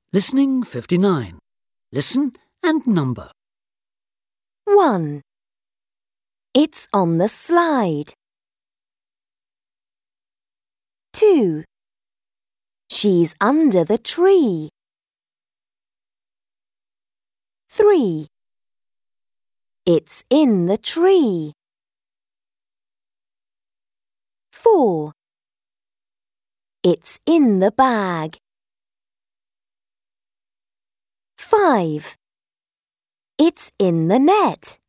Listening 59. Listen and number. 1. It's on the slide. 2. She's under the tree. 3. It's in the tree. 4. It's in the bag. 5. It's in the net.